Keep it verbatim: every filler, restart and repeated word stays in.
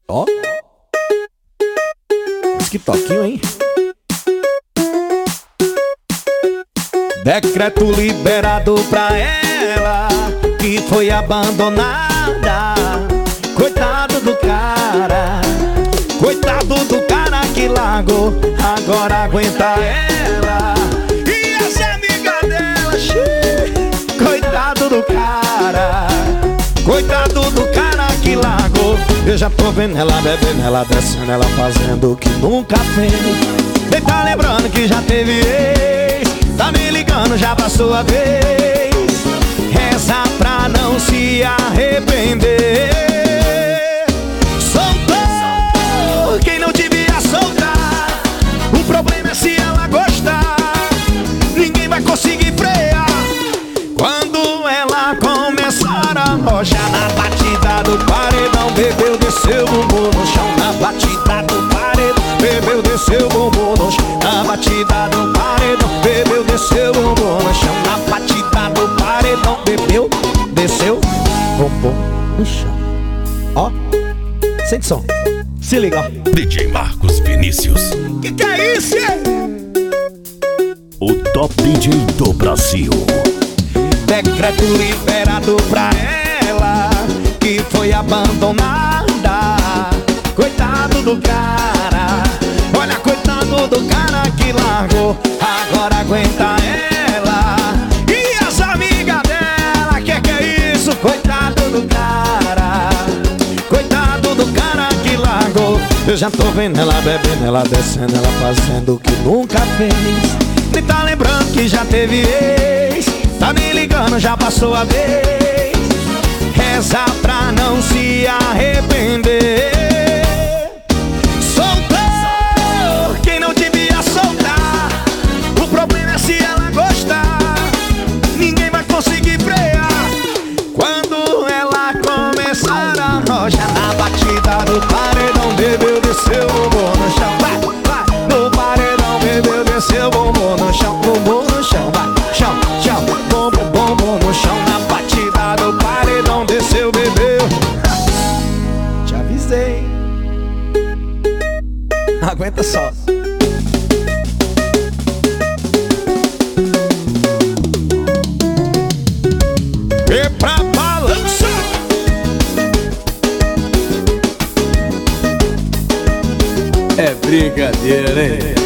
Ó, mas que toquinho, hein? Decreto liberado pra ela que foi abandonada. Coitado do cara, coitado do cara que largou. Agora aguenta ela e as amigas dela. Xiii. Coitado do cara, coitado do cara que largou. Eu já tô vendo ela bebendo, ela descendo, ela fazendo o que nunca fez. Nem tá lembrando que já teve ex. Tá me ligando, já passou a vez. Reza pra não se arrepender. Soltou quem não devia soltar. O problema é se ela gostar. Ninguém vai conseguir frear. Quando ela começar a rojar na batida do paredão, bebeu, desceu o bumbum no chão. Na batida do paredão, bebeu, desceu o bumbum no chão. Na batida do paredão, bebeu, desceu o bumbum no chão. Na batida do paredão, bebeu, desceu o bumbum no chão. Ó, sente som, se liga, ó. D J Marcos Vinícius. Que que é isso? O top D J do Brasil. Decreto liberado pra ela que foi abandonada. Coitado do cara, olha, coitado do cara que largou. Agora aguenta ela e as amigas dela. Que que é isso? Coitado do cara, coitado do cara que largou. Eu já tô vendo ela bebendo, ela descendo, ela fazendo o que nunca fez. Nem tá lembrando que já teve ex. Tá me ligando, já passou a vez. Reza pra não se arrepender. Soltou quem não devia soltar. O problema é se ela gostar. Ninguém vai conseguir frear. Quando ela começar a rojar na batida do paredão, bebeu, desceu o bumbum no chão. Vai, vai, no paredão, bebeu, desceu o bumbum no chão. Bumbum no chão, vai, chão, chão. Bumbum, bumbum no chão. Na batida do paredão, desceu, bebeu. Te avisei. Aguenta só. E pra balança. É brincadeira, hein?